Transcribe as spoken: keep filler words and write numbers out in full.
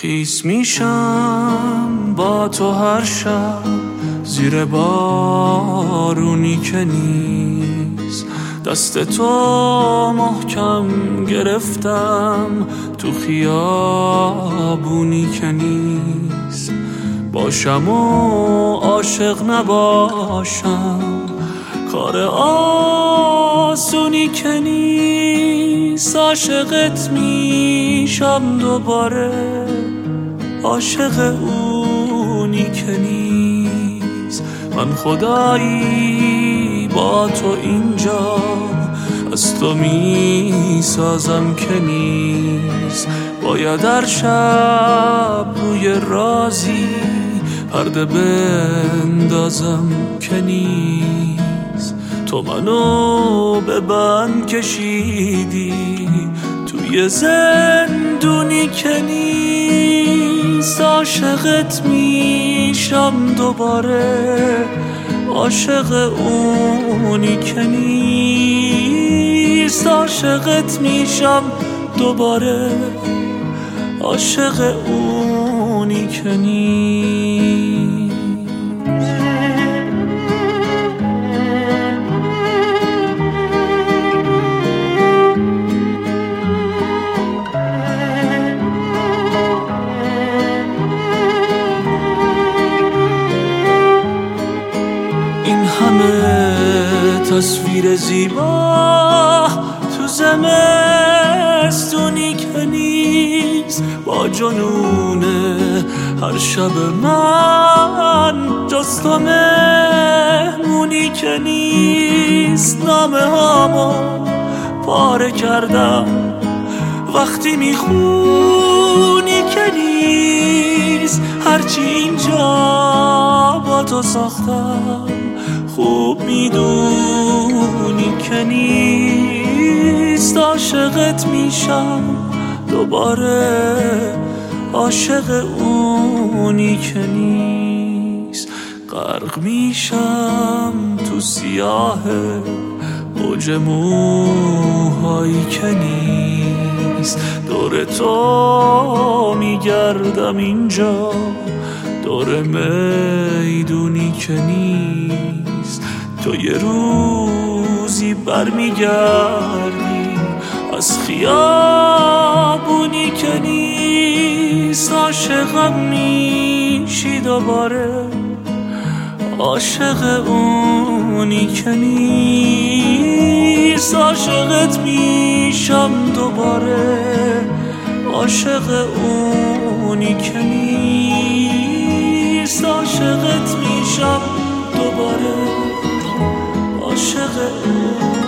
خیس میشم با تو هر شب زیر بارونی که نیست، دست تو محکم گرفتم تو خیابونی که نیست. باشم و عاشق نباشم کار آسونی که نیست. عاشقت میشم دوباره، عاشق اونی که نیست. من خدایی با تو اینجا از تو میسازم که نیست. باید هر شب روی رازی پرده بندازم که نیست. تو منو به بند کشیدی توی زندونی که نیست. عاشقت میشم دوباره، عاشق اونی که نیست. عاشقت میشم دوباره، عاشق اونی که نیست. این همه تصویر زیبا تو زمستونی که نیست. با جنون هر شب من جز تو مهمونی که نیست. نامه هامو پاره کردم وقتی میخونی که نیست. هرچی اینجا با تو ساختم خوب میدونی که نیست. عاشقت میشم دوباره، عاشق اونی که نیست. غرق میشم تو سیاه موج موهایی که نیست. دور تو میگردم اینجا، دور میدونی که نیست. تو یه روزی برمیگردی از خیابونی که نیست. عاشقم میشی دوباره، عاشق اونی که نیست. عاشقت میشم دوباره، عاشق اونی که نیست. عاشقت میشم دوباره، عاشق اونی